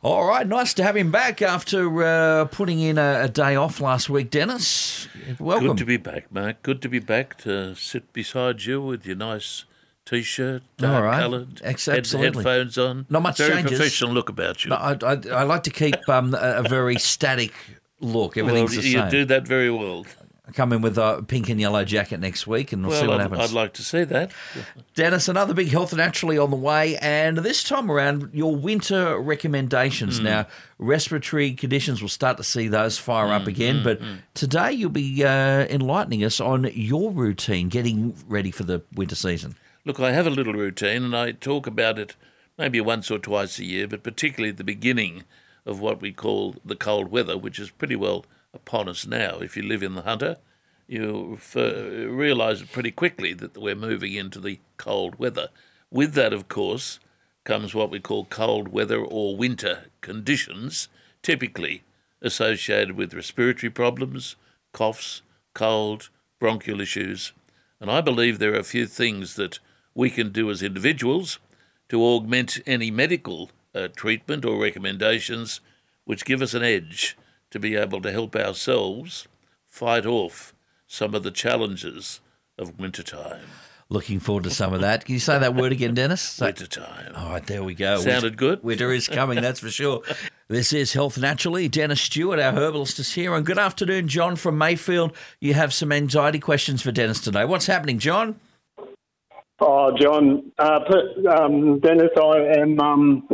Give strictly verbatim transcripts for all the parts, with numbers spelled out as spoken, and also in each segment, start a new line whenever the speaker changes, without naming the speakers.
All right, nice to have him back after uh, putting in a, a day off last week, Dennis. Welcome.
Good to be back, Mark. Good to be back to sit beside you with your nice T-shirt,
All
dark
right.
coloured,
Ex-
head,
absolutely.
headphones on.
Not much
Very
changes.
professional look about you.
No, I, I, I like to keep um, a, a very static look. Everything's
well,
the
you
same.
do that very well.
I come in with a pink and yellow jacket next week, and we'll
well,
see what
I'd,
happens.
I'd like to see that.
Dennis, another big Health Naturally on the way, and this time around, your winter recommendations.
Mm.
Now, respiratory conditions, we'll start to see those fire
Mm,
up again,
mm,
but
mm.
today you'll be uh, enlightening us on your routine, getting ready for the winter season.
Look, I have a little routine, and I talk about it maybe once or twice a year, but particularly at the beginning of what we call the cold weather, which is pretty well upon us now. If you live in the Hunter, you realise pretty quickly that we're moving into the cold weather. With that, of course, comes what we call cold weather or winter conditions, typically associated with respiratory problems, coughs, cold, bronchial issues. And I believe there are a few things that we can do as individuals to augment any medical uh, treatment or recommendations which give us an edge to be able to help ourselves fight off some of the challenges of wintertime.
Looking forward to some of that. Can you say that word again, Dennis?
Wintertime.
All right, there we go.
Sounded
winter,
good?
Winter is coming, that's for sure. This is Health Naturally. Dennis Stewart, our herbalist, is here. And good afternoon, John from Mayfield. You have some anxiety questions for Dennis today. What's happening, John?
Oh, John, uh, um, Dennis, I am. Um,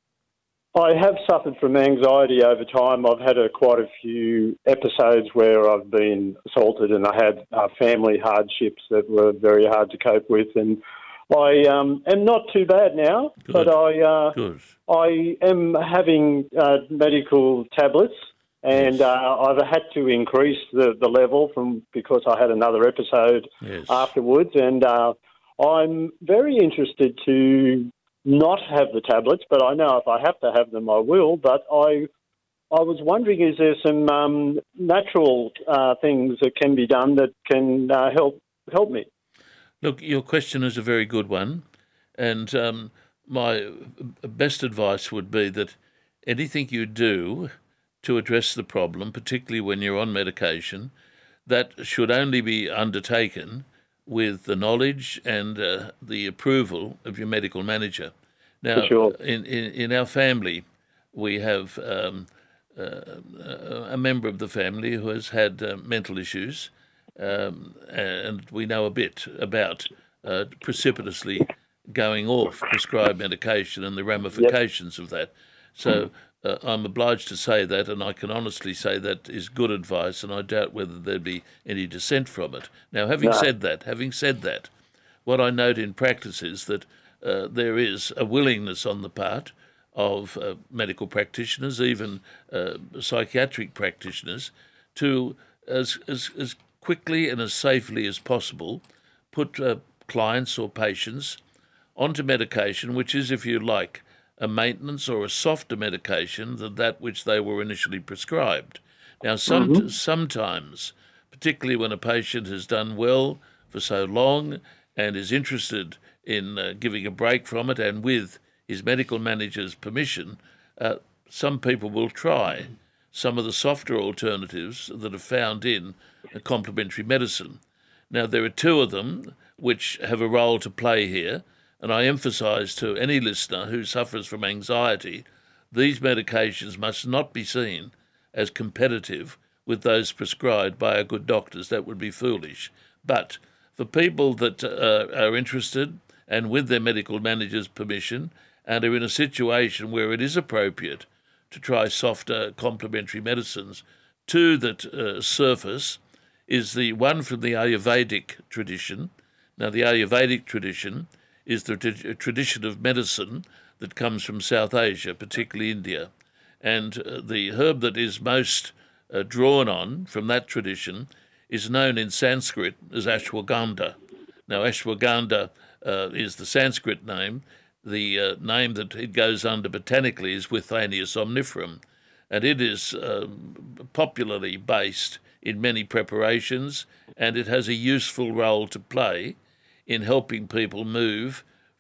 I have suffered from anxiety over time. I've had a, quite a few episodes where I've been assaulted, and I had uh, family hardships that were very hard to cope with. And I um, am not too bad now,
Good.
but I uh,
Good.
I am having uh, medical tablets. And
Yes.
uh, I've had to increase the, the level from because I had another episode
Yes.
afterwards, and uh, I'm very interested to not have the tablets, but I know if I have to have them, I will. But I, I was wondering, is there some um, natural uh, things that can be done that can uh, help help me?
Look, your question is a very good one, and um, my best advice would be that anything you do to address the problem, particularly when you're on medication, that should only be undertaken with the knowledge and uh, the approval of your medical manager. Now,
Sure.
in, in, in our family, we have um, uh, a member of the family who has had uh, mental issues, um, and we know a bit about uh, precipitously going off prescribed medication and the ramifications yep. of that. So uh, I'm obliged to say that, and I can honestly say that is good advice, and I doubt whether there'd be any dissent from it. Now, having
No.
said that, having said that, what I note in practice is that uh, there is a willingness on the part of uh, medical practitioners, even uh, psychiatric practitioners, to, as, as, as quickly and as safely as possible, put uh, clients or patients onto medication, which is, if you like, a maintenance or a softer medication than that which they were initially prescribed. Now, some,
Mm-hmm.
sometimes, particularly when a patient has done well for so long and is interested in uh, giving a break from it, and with his medical manager's permission, uh, some people will try some of the softer alternatives that are found in a complementary medicine. Now, there are two of them which have a role to play here, and I emphasise to any listener who suffers from anxiety, these medications must not be seen as competitive with those prescribed by our good doctors. That would be foolish. But for people that uh, are interested and with their medical manager's permission and are in a situation where it is appropriate to try softer complementary medicines, two that uh, surface is the one from the Ayurvedic tradition. Now, the Ayurvedic tradition is the t- tradition of medicine that comes from South Asia, particularly India. And uh, the herb that is most uh, drawn on from that tradition is known in Sanskrit as ashwagandha. Now, ashwagandha uh, is the Sanskrit name. The uh, name that it goes under botanically is Withania somniferum, and it is um, popularly based in many preparations, and it has a useful role to play in helping people move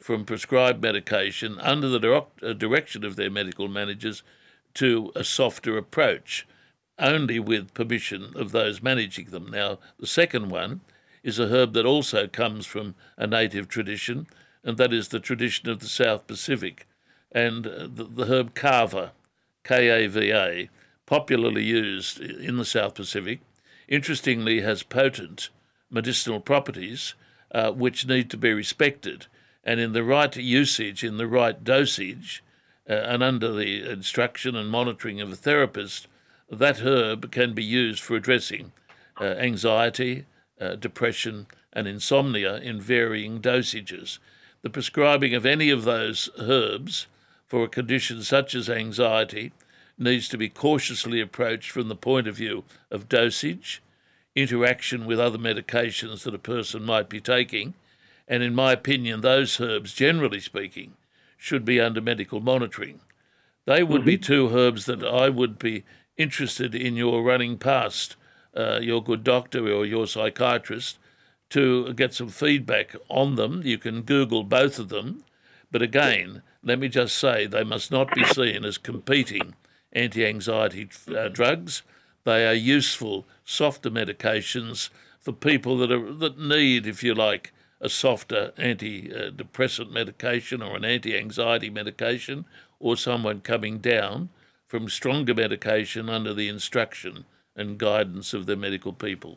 from prescribed medication under the direct, uh, direction of their medical managers to a softer approach, only with permission of those managing them. Now, the second one is a herb that also comes from a native tradition, and that is the tradition of the South Pacific, and uh, the, the herb kava, K A V A, popularly used in the South Pacific, interestingly has potent medicinal properties uh, which need to be respected, and in the right usage, in the right dosage, uh, and under the instruction and monitoring of a therapist, that herb can be used for addressing uh, anxiety, uh, depression, and insomnia in varying dosages. The prescribing of any of those herbs for a condition such as anxiety needs to be cautiously approached from the point of view of dosage, interaction with other medications that a person might be taking, and in my opinion, those herbs, generally speaking, should be under medical monitoring. They would mm-hmm. be two herbs that I would be interested in your running past uh, your good doctor or your psychiatrist to get some feedback on them. You can Google both of them, but again, let me just say they must not be seen as competing anti-anxiety uh, drugs. They are useful, softer medications for people that are that need, if you like, a softer antidepressant medication or an anti-anxiety medication, or someone coming down from stronger medication under the instruction and guidance of their medical people.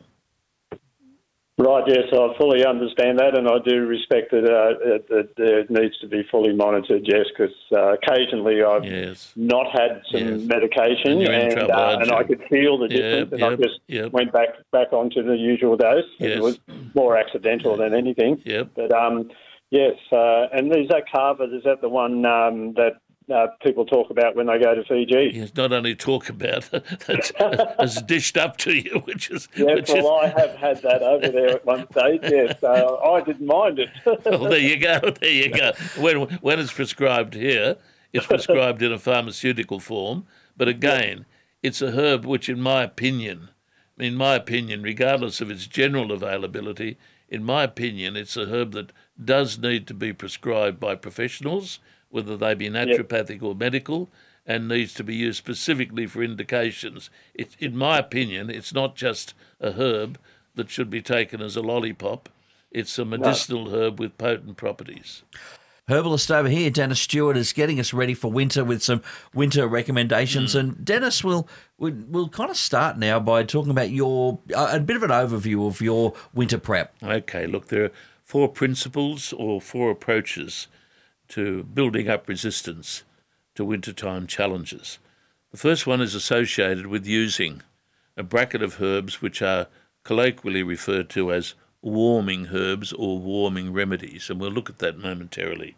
Right, yes, I fully understand that, and I do respect that, uh, that it needs to be fully monitored, yes, because uh, occasionally I've
yes.
not had some
yes.
medication,
and,
and,
trouble,
uh, and I could feel the difference,
yep,
and
yep,
I just
yep.
went back back onto the usual dose.
Yes.
It was more accidental than anything.
Yep.
But um, yes, uh, and is that Kava, is that the one um, that Uh, people talk about when they go to Fiji?
Yes, not only talk about, it's, it's dished up to you, which is...
Yes,
which
well,
is...
I have had that over there at one stage, yes. Uh, I didn't mind it.
Well, there you go, there you go. When, when it's prescribed here, it's prescribed in a pharmaceutical form, but again, it's a herb which, in my opinion, in my opinion, regardless of its general availability, in my opinion, it's a herb that does need to be prescribed by professionals, whether they be naturopathic yep. or medical, and needs to be used specifically for indications. It, in my opinion, it's not just a herb that should be taken as a lollipop. It's a medicinal no. herb with potent properties.
Herbalist over here, Dennis Stewart, is getting us ready for winter with some winter recommendations. Mm. And Dennis, will we'll, we'll kind of start now by talking about your uh, a bit of an overview of your winter prep.
Okay, look, there are four principles or four approaches to building up resistance to wintertime challenges. The first one is associated with using a bracket of herbs which are colloquially referred to as warming herbs or warming remedies, and we'll look at that momentarily.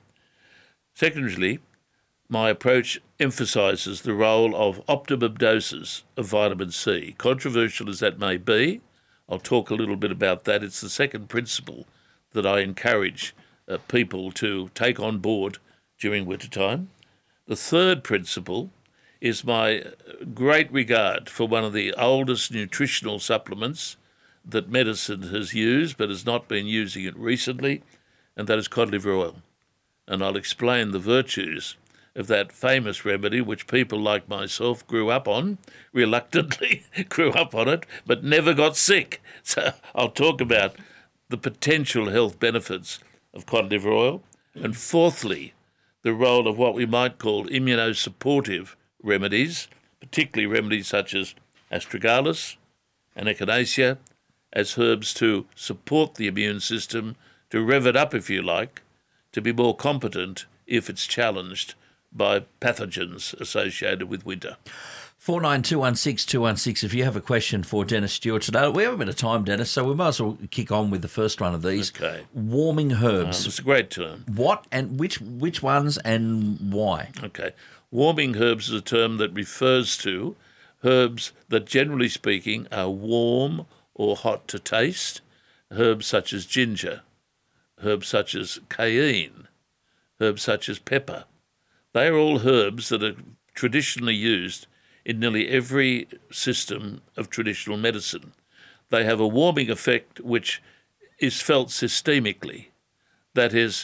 Secondly, my approach emphasises the role of optimum doses of vitamin C. Controversial as that may be, I'll talk a little bit about that. It's the second principle that I encourage Uh, people to take on board during wintertime. The third principle is my great regard for one of the oldest nutritional supplements that medicine has used but has not been using it recently, and that is cod liver oil. And I'll explain the virtues of that famous remedy which people like myself grew up on, reluctantly grew up on it, but never got sick. So I'll talk about the potential health benefits of cod liver oil, and fourthly, the role of what we might call immunosupportive remedies, particularly remedies such as astragalus and echinacea, as herbs to support the immune system, to rev it up, if you like, to be more competent if it's challenged by pathogens associated with winter.
four nine two one six two one six if you have a question for Dennis Stewart today. We have a bit of time, Dennis, so we might as well kick on with the first one of these.
Okay.
Warming herbs.
Um, it's a great term.
What and which which ones and why?
Okay. Warming herbs is a term that refers to herbs that, generally speaking, are warm or hot to taste. Herbs such as ginger, herbs such as cayenne, herbs such as pepper. They are all herbs that are traditionally used in nearly every system of traditional medicine. They have a warming effect which is felt systemically. That is,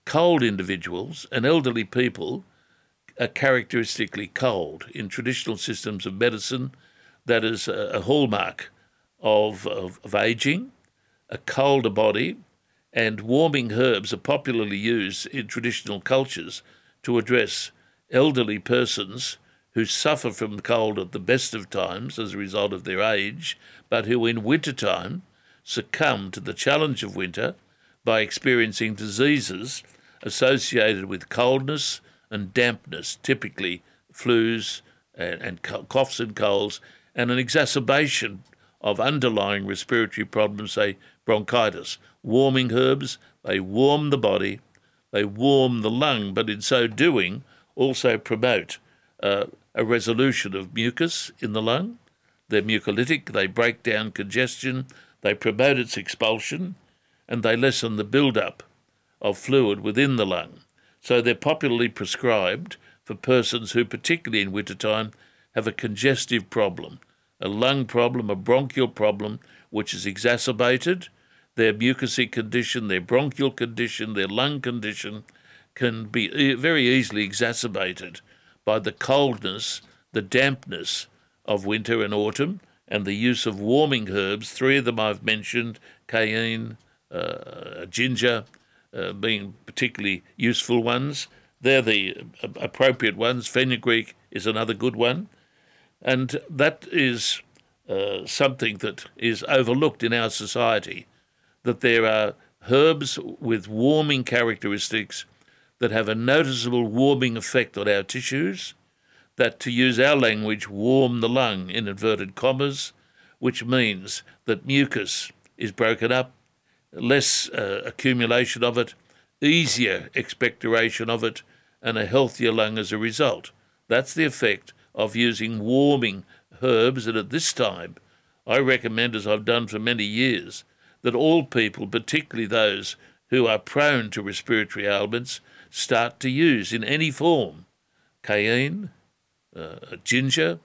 cold individuals and elderly people are characteristically cold. In traditional systems of medicine, that is a, a hallmark of, of, of ageing, a colder body, and warming herbs are popularly used in traditional cultures to address elderly persons who suffer from cold at the best of times as a result of their age, but who in wintertime succumb to the challenge of winter by experiencing diseases associated with coldness and dampness, typically flus and, and coughs and colds, and an exacerbation of underlying respiratory problems, say bronchitis. Warming herbs, they warm the body, they warm the lung, but in so doing also promote uh, a resolution of mucus in the lung. They're mucolytic, they break down congestion, they promote its expulsion, and they lessen the build-up of fluid within the lung. So they're popularly prescribed for persons who, particularly in wintertime, have a congestive problem, a lung problem, a bronchial problem, which is exacerbated. Their mucousy condition, their bronchial condition, their lung condition can be e- very easily exacerbated by the coldness, the dampness of winter and autumn, and the use of warming herbs. Three of them I've mentioned, cayenne, uh, ginger, uh, being particularly useful ones. They're the uh, appropriate ones. Fenugreek is another good one. And that is uh, something that is overlooked in our society, that there are herbs with warming characteristics that have a noticeable warming effect on our tissues, that, to use our language, warm the lung, in inverted commas, which means that mucus is broken up, less uh, accumulation of it, easier expectoration of it, and a healthier lung as a result. That's the effect of using warming herbs, and at this time, I recommend, as I've done for many years, that all people, particularly those who are prone to respiratory ailments, start to use in any form cayenne, uh, ginger,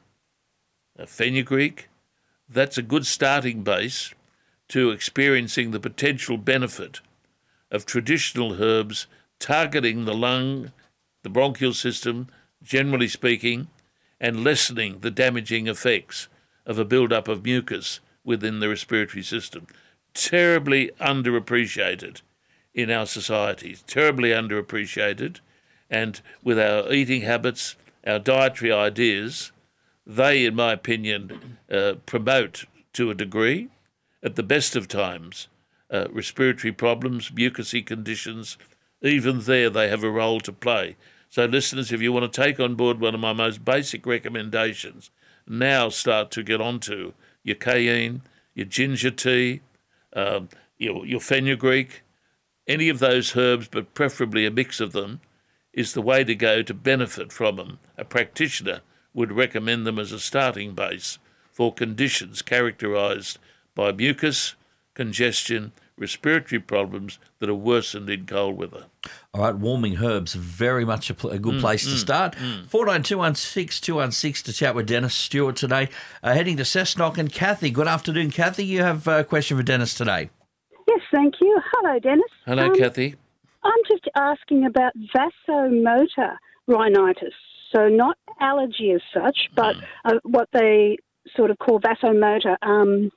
uh, fenugreek. That's a good starting base to experiencing the potential benefit of traditional herbs targeting the lung, the bronchial system, generally speaking, and lessening the damaging effects of a build-up of mucus within the respiratory system. Terribly underappreciated in our societies, terribly underappreciated, and with our eating habits, our dietary ideas, they, in my opinion, uh, promote to a degree, at the best of times, uh, respiratory problems, mucousy conditions. Even there they have a role to play. So listeners, if you want to take on board one of my most basic recommendations, now start to get onto your cayenne, your ginger tea, um, your, your fenugreek, any of those herbs, but preferably a mix of them, is the way to go to benefit from them. A practitioner would recommend them as a starting base for conditions characterised by mucus, congestion, respiratory problems that are worsened in cold weather.
All right, warming herbs, very much a, pl- a good
Mm,
place to
mm,
start.
mm.
four nine two one six two one six to chat with Dennis Stewart today. Uh, heading to Cessnock, and Kathy. Good afternoon, Kathy. You have a question for Dennis today.
Yes, thank you. Hello, Dennis.
Hello,
Um,
Kathy.
I'm just asking about vasomotor rhinitis. So not allergy as such, but uh, what they sort of call vasomotor. Um,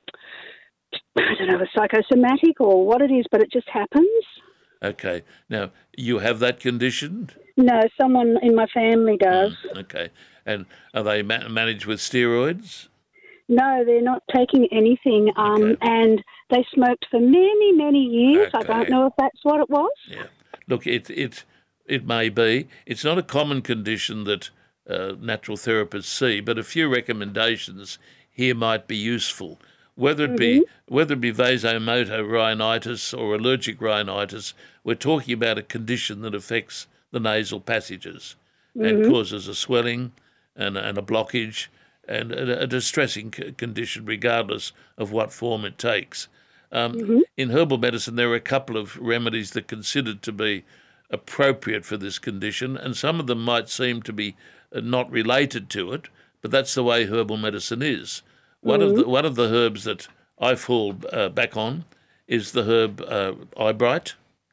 I don't know, a psychosomatic or what it is, but it just happens.
Okay. Now, you have that condition?
No, someone in my family does.
Mm, okay. And are they ma- managed with steroids?
No, they're not taking anything, um,
Okay.
and they smoked for many, many years. I
Okay.
don't know if that's what it was.
Yeah. Look, it it it may be. It's not a common condition that uh, natural therapists see, but a few recommendations here might be useful. Whether it be whether it be vasomotor rhinitis or allergic rhinitis, we're talking about a condition that affects the nasal passages and causes a swelling and, and a blockage and a, a distressing c- condition, regardless of what form it takes. Um, In herbal medicine, there are a couple of remedies that are considered to be appropriate for this condition, and some of them might seem to be uh, not related to it, but that's the way herbal medicine is. One of the one of the herbs that I fall uh, back on is the herb uh, eyebright,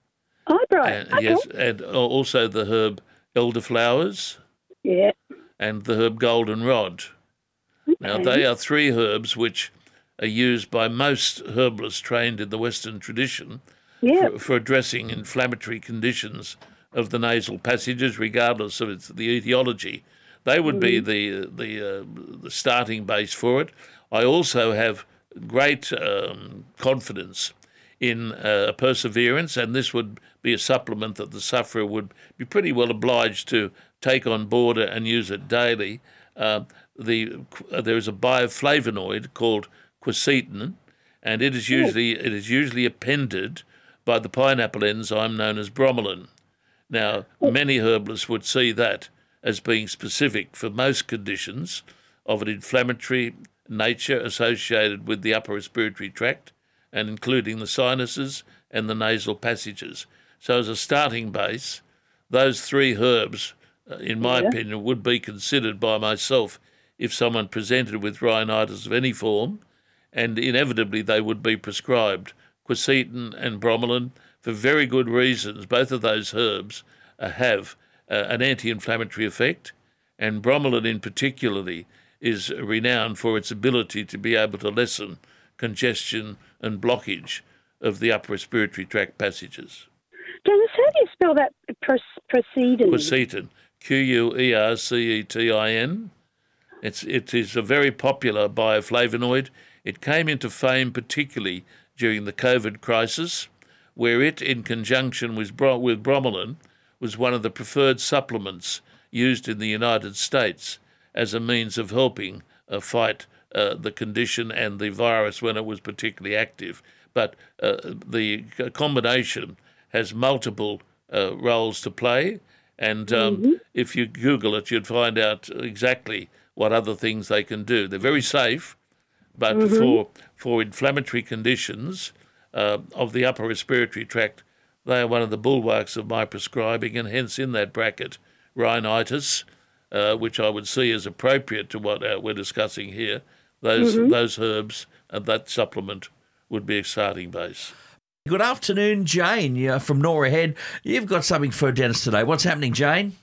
Oh, right.
And,
Okay.
yes, and also the herb elderflowers
Yeah.
and the herb goldenrod. Now,
Okay.
they are three herbs which are used by most herbalists trained in the Western tradition
Yeah.
for, for addressing inflammatory conditions of the nasal passages, regardless of its, the etiology. They would be the the, uh, the starting base for it. I also have great um, confidence in uh, perseverance, and this would be a supplement that the sufferer would be pretty well obliged to take on board and use it daily. Uh, the uh, there is a bioflavonoid called quercetin, and it is usually it is usually appended by the pineapple enzyme known as bromelain. Now, many herbalists would see that as being specific for most conditions of an inflammatory nature associated with the upper respiratory tract, and including the sinuses and the nasal passages. So, as a starting base, those three herbs, uh, in my
Yeah.
opinion, would be considered by myself if someone presented with rhinitis of any form, and inevitably they would be prescribed quercetin and bromelain for very good reasons. Both of those herbs uh, have uh, an anti-inflammatory effect, and bromelain in particularly is renowned for its ability to be able to lessen congestion and blockage of the upper respiratory tract passages.
Dennis, how do you spell that pros- proceeding?
Quercetin, Q U E R C E T I N. It's, it is a very popular bioflavonoid. It came into fame particularly during the COVID crisis, where it, in conjunction with, bro- with bromelain, was one of the preferred supplements used in the United States as a means of helping uh, fight uh, the condition and the virus when it was particularly active. But uh, the combination has multiple uh, roles to play, and um,
Mm-hmm.
if you Google it, you'd find out exactly what other things they can do. They're very safe, but
Mm-hmm.
for for inflammatory conditions uh, of the upper respiratory tract, they are one of the bulwarks of my prescribing, and hence in that bracket, rhinitis, uh, which I would see as appropriate to what uh, we're discussing here. Those
Mm-hmm.
those herbs and that supplement would be a starting base.
Good afternoon, Jane. You're from Nora Head. You've got something for Dennis today. What's happening, Jane?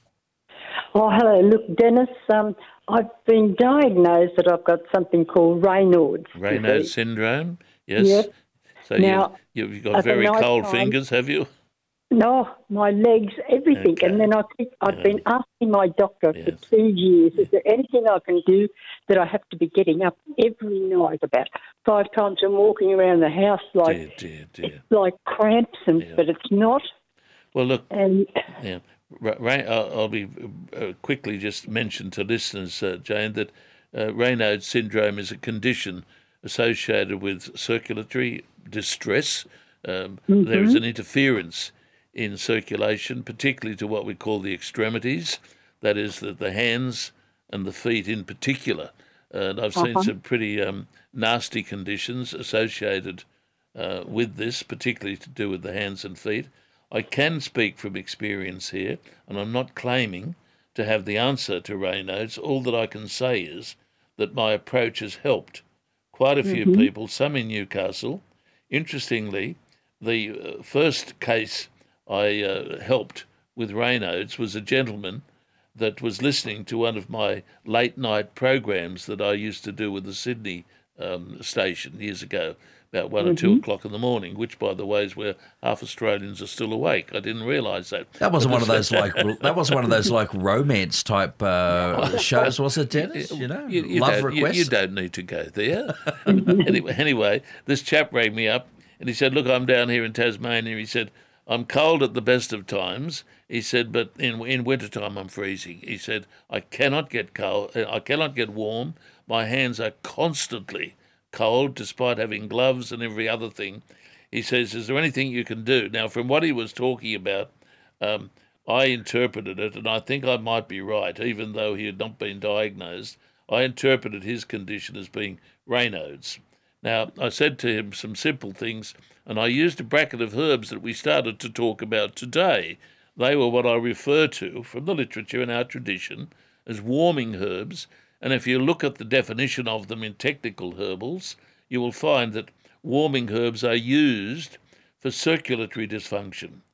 Oh, hello. Look, Dennis, um, I've been diagnosed that I've got something called Raynaud's
Raynaud's
disease.
syndrome, yes.
Yep.
So
Now,
you've, you've got
at the
very
night
cold
time-
fingers, have you?
No, my legs, everything.
Okay.
And then I think I've
Yeah.
been asking my doctor
Yes.
for two years, is there anything I can do that I have to be getting up every night about five times and walking around the house like
Dear, dear, dear.
it's like cramps, and
Yeah.
but it's not.
Well, look,
And
yeah, Ra- Ray, I'll, I'll be uh, quickly just mention to listeners, uh, Jane, that uh, Raynaud's syndrome is a condition associated with circulatory distress. Um, There is an interference in circulation, particularly to what we call the extremities, that is, the, the hands and the feet in particular. And I've seen
Uh-huh.
some pretty um, nasty conditions associated uh, with this, particularly to do with the hands and feet. I can speak from experience here, and I'm not claiming to have the answer to Raynaud's. All that I can say is that my approach has helped quite a few people, some in Newcastle. Interestingly, the uh, first case I uh, helped with Raynaud's was a gentleman that was listening to one of my late night programs that I used to do with the Sydney um, station years ago, about one or two o'clock in the morning, which, by the way, is where half Australians are still awake. I didn't realise that.
That wasn't
But
one of
this-
those like that wasn't one of those like romance type uh, shows, was it, Dennis? You know,
You, you
love
don't, you,
requests.
you don't need to go there. anyway, anyway, this chap rang me up and he said, "Look, I'm down here in Tasmania." He said, "I'm cold at the best of times." He said, "But in in wintertime I'm freezing." He said, "I cannot get cold. uh, I cannot get warm. My hands are constantly cold, despite having gloves and every other thing." He says, "Is there anything you can do?" Now, from what he was talking about, um, I interpreted it, and I think I might be right, even though he had not been diagnosed. I interpreted his condition as being Raynaud's. Now, I said to him some simple things, and I used a bracket of herbs that we started to talk about today. They were what I refer to from the literature and our tradition as warming herbs, and if you look at the definition of them in technical herbals, you will find that warming herbs are used for circulatory dysfunction.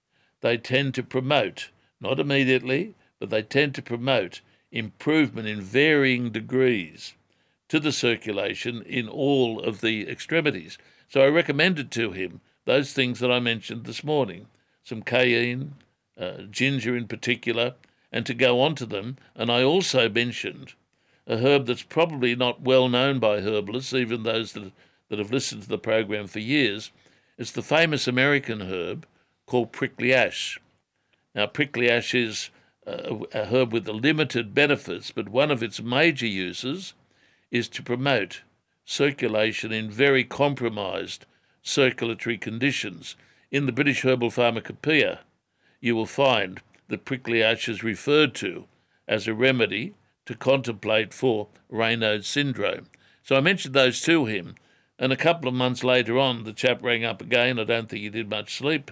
they tend to promote, not immediately, but they tend to promote improvement in varying degrees to the circulation in all of the extremities. So I recommended to him those things that I mentioned this morning, some cayenne, uh, ginger in particular, and to go on to them. And I also mentioned a herb that's probably not well known by herbalists, even those that, that have listened to the program for years. It's the famous American herb called prickly ash. Now, prickly ash is a, a herb with limited benefits, but one of its major uses is to promote circulation in very compromised circulatory conditions. In the British Herbal Pharmacopoeia, you will find that prickly ash is referred to as a remedy to contemplate for Raynaud's syndrome. So I mentioned those to him, and a couple of months later on, the chap rang up again. I don't think he did much sleep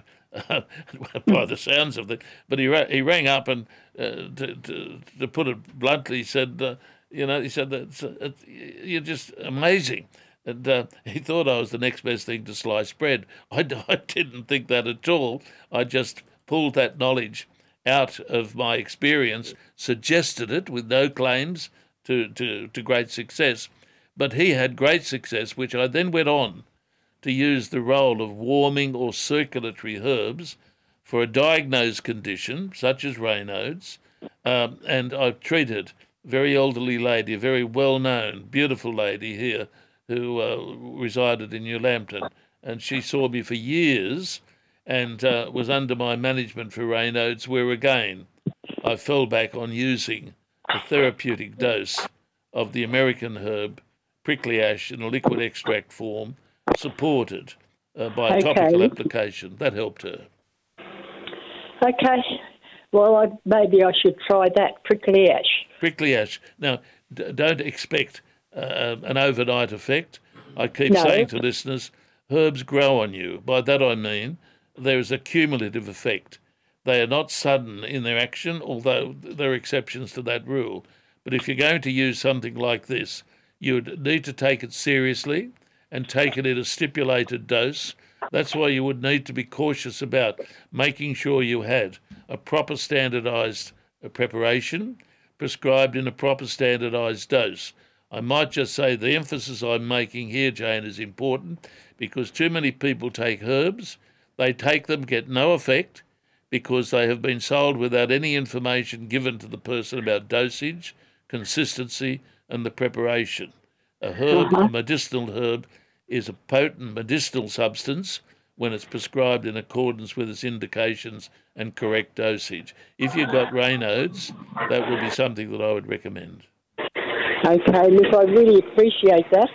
by the sounds of it, but he ra- he rang up and, uh, to, to, to put it bluntly, he said, uh, you know, he said, that it's, it's, you're just amazing. And uh, he thought I was the next best thing to sliced bread. I, I didn't think that at all. I just pulled that knowledge out of my experience, suggested it with no claims to, to, to great success. But he had great success, which I then went on to use the role of warming or circulatory herbs for a diagnosed condition, such as Raynaud's. Um, and I've treated a very elderly lady, a very well-known, beautiful lady here, who uh, resided in New Lambton, and she saw me for years and uh, was under my management for Raynaud's, where again I fell back on using the therapeutic dose of the American herb prickly ash in a liquid extract form, supported uh, by
Okay.
topical application. That helped her.
Okay. Well, I, maybe I should try that prickly ash.
Prickly ash. Now, d- don't expect uh, an overnight effect. I keep
No.
saying to listeners, herbs grow on you. By that I mean there is a cumulative effect. They are not sudden in their action, although there are exceptions to that rule. But if you're going to use something like this, you would need to take it seriously and take it in a stipulated dose. That's why you would need to be cautious about making sure you had a proper standardised preparation prescribed in a proper standardised dose. I might just say the emphasis I'm making here, Jane, is important because too many people take herbs, they take them, get no effect because they have been sold without any information given to the person about dosage, consistency, and the preparation. A herb,
Uh-huh.
a medicinal herb, is a potent medicinal substance when it's prescribed in accordance with its indications and correct dosage. If you've got Raynaud's, that would be something that I would recommend.
Okay, look, I really appreciate that.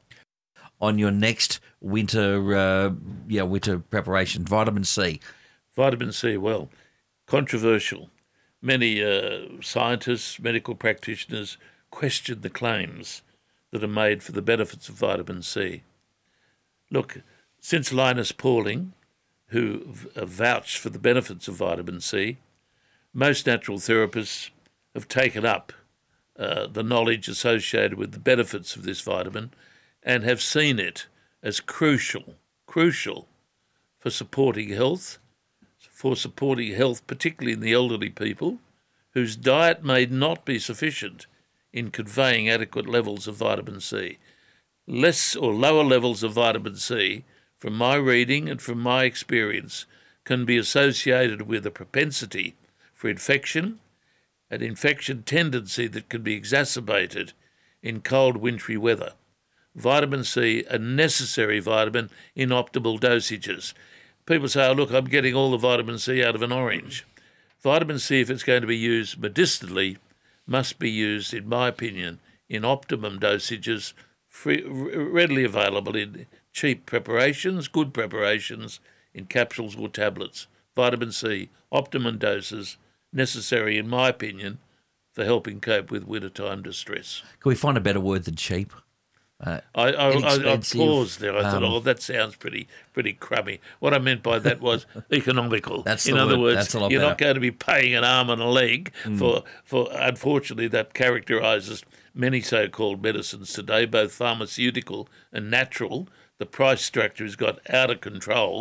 On your next winter, uh, yeah, winter preparation, vitamin C.
Vitamin C, well, controversial. Many uh, scientists, medical practitioners question the claims that are made for the benefits of vitamin C. Look, since Linus Pauling, who v- vouched for the benefits of vitamin C, most natural therapists have taken up uh, the knowledge associated with the benefits of this vitamin and have seen it as crucial, crucial for supporting health, for supporting health, particularly in the elderly people, whose diet may not be sufficient in conveying adequate levels of vitamin C. Less or lower levels of vitamin C, from my reading and from my experience, can be associated with a propensity for infection, an infection tendency that can be exacerbated in cold wintry weather. Vitamin C, a necessary vitamin in optimal dosages. People say, oh, look, I'm getting all the vitamin C out of an orange. Vitamin C, if it's going to be used medicinally, must be used, in my opinion, in optimum dosages, free, readily available in cheap preparations, good preparations, in capsules or tablets. Vitamin C, optimum doses, necessary, in my opinion, for helping cope with wintertime distress.
Can we find a better word than cheap?
I, I, I, I
Inexpensive,
paused there. I thought,
um,
oh, that sounds pretty pretty crummy. What I meant by that was economical.
That's
In
the
other
word.
words,
That's a lot
you're
better.
not going to be paying an arm and a leg for, for, unfortunately, that characterises many so-called medicines today, both pharmaceutical and natural. The price structure has got out of control.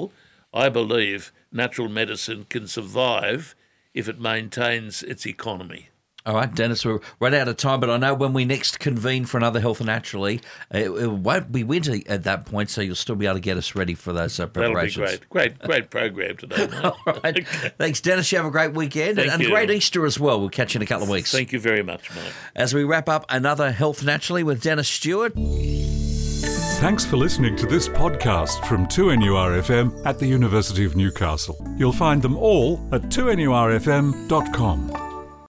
I believe natural medicine can survive if it maintains its economy.
All right, Dennis, we're right out of time, but I know when we next convene for another Health Naturally, it, it won't be winter at that point, so you'll still be able to get us ready for those uh, preparations.
That'll be great. Great, great program today, mate.
All right. Okay. Thanks, Dennis. You have a great weekend
Thank
and
you.
a great Easter as well. We'll catch you in a couple of weeks.
Thank you very much, mate.
As we wrap up another Health Naturally with Dennis Stewart.
Thanks for listening to this podcast from two N U R F M at the University of Newcastle. You'll find them all at two N U R F M dot com.